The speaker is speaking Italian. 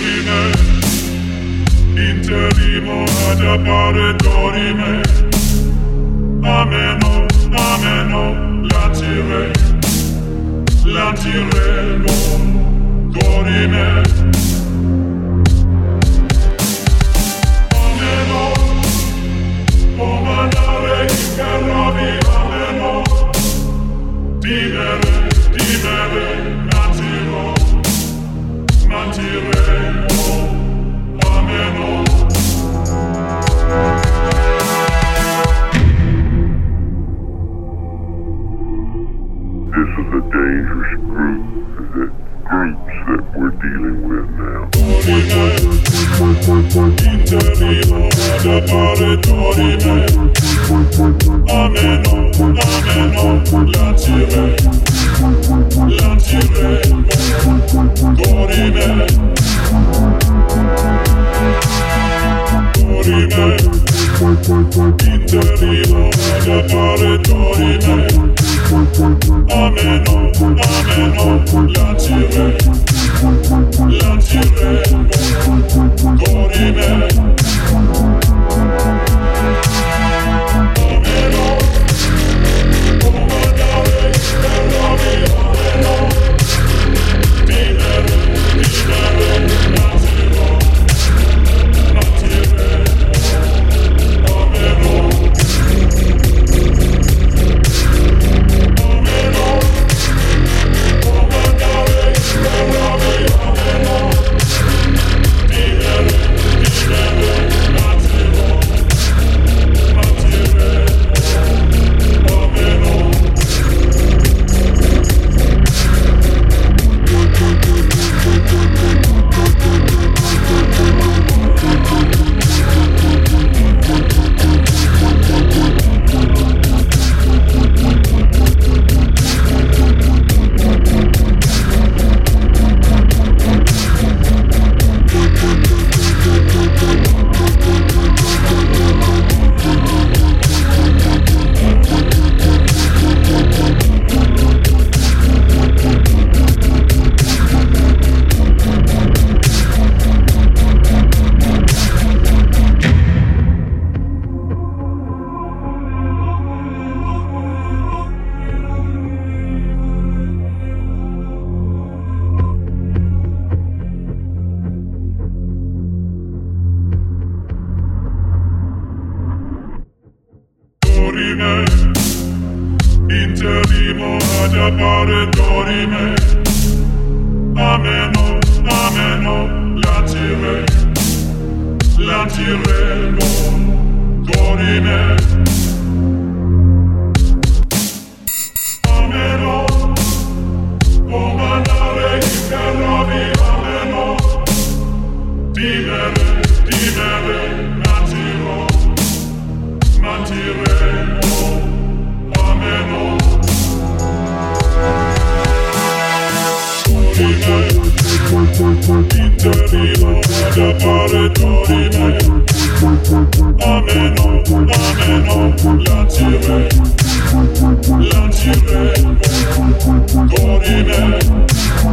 Dorime, interrimo ad appare dorime. Ameno, ameno, latiremo, dorime. Ameno, comandare i carrovi, ameno. Dimere, mantiremo, ameno. This is a dangerous group, the groups that we're dealing with now. Interrimo ad appare dorime. Ameno, ameno, latiremo, dorime. Dorime, interrimo ad appare dorime. Ameno, ameno, latiremo, dorime. Ameno, comandare i carrovi, ameno. Dimere, latiremo, ameno. Interrimo ad appare dorime. Ameno, ameno, latiremo, dorime. Ameno, comandare i carrovi, ameno. Dimere, mantiremo, ameno. Interrimo ad appare dorime. Ameno, ameno, latiremo, dorime.